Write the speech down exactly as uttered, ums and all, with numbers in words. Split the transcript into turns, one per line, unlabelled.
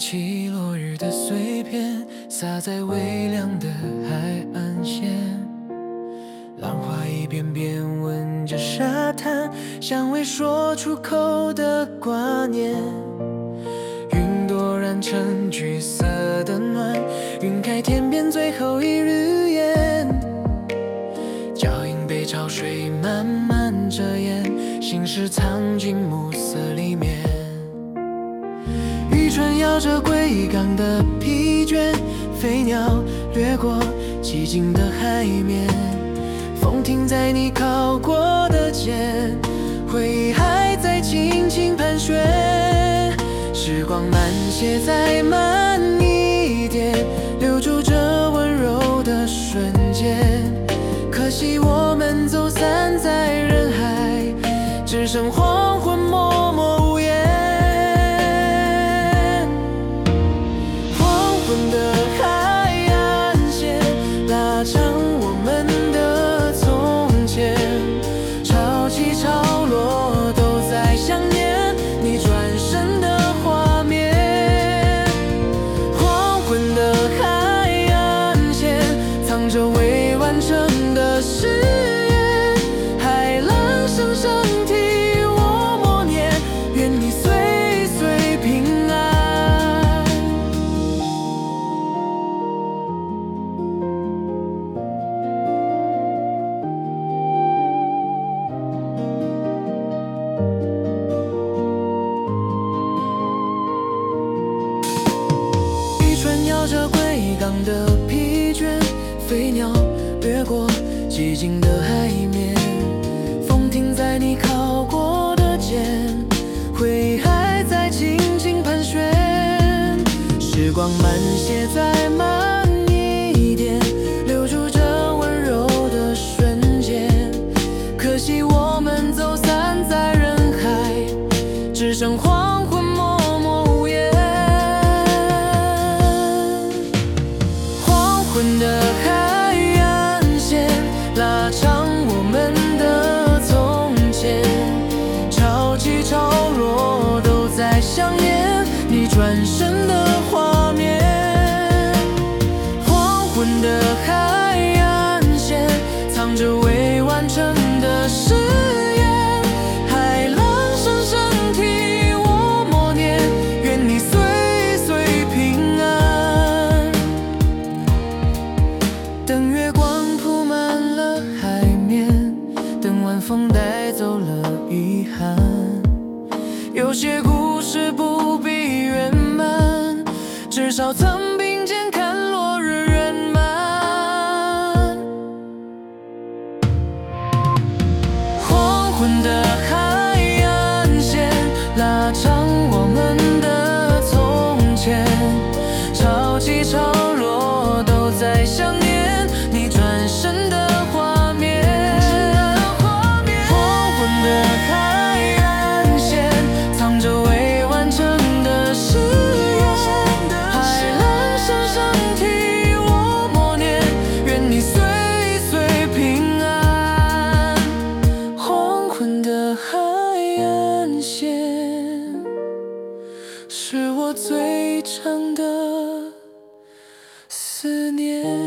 起落日的碎片，洒在微凉的海岸线。浪花一遍遍吻着沙滩，像未说出口的挂念。云朵染成橘色的暖，晕开天边最后一日烟。脚印被潮水慢慢遮掩，心事藏进暮色里面。渔船摇着归港的疲倦，飞鸟掠过寂静的海面。风停在你靠过的肩，回忆还在轻轻盘旋。时光慢些，再慢一点，留住这温柔的瞬间。可惜我们走散在人海，只剩黄昏默默无言。黄昏的海岸线拉长我们的从前，潮起潮落都在想念你转身的画面。黄昏的海岸线藏着未完成的誓言，海浪声声替我默念，愿你岁岁平安。渔船摇着归港的疲倦，飞鸟掠过寂静的海面。风停在你靠过的肩，回忆还在轻轻盘旋。时光慢些，再慢一点，留住这温柔的瞬间。可惜我们走散在人海，只剩黄昏默默无言。黄昏的海岸线拉长我们的从前，潮起潮落都在想念你转身的画面。黄昏的海岸线藏着未完成的誓言，海浪声声替我默念，愿你岁岁平安。等月光铺满了海面，等晚风带走了遗憾。有些故事不必圆满，至少曾并肩看落日圆满。黄昏的海岸线拉长我们的从前，潮起潮落都在想念你转身的画面。黄昏的海岸线藏着未完成的誓言，海浪声声替我默念，愿你岁岁平安。黄昏的海岸线是我最长的思念。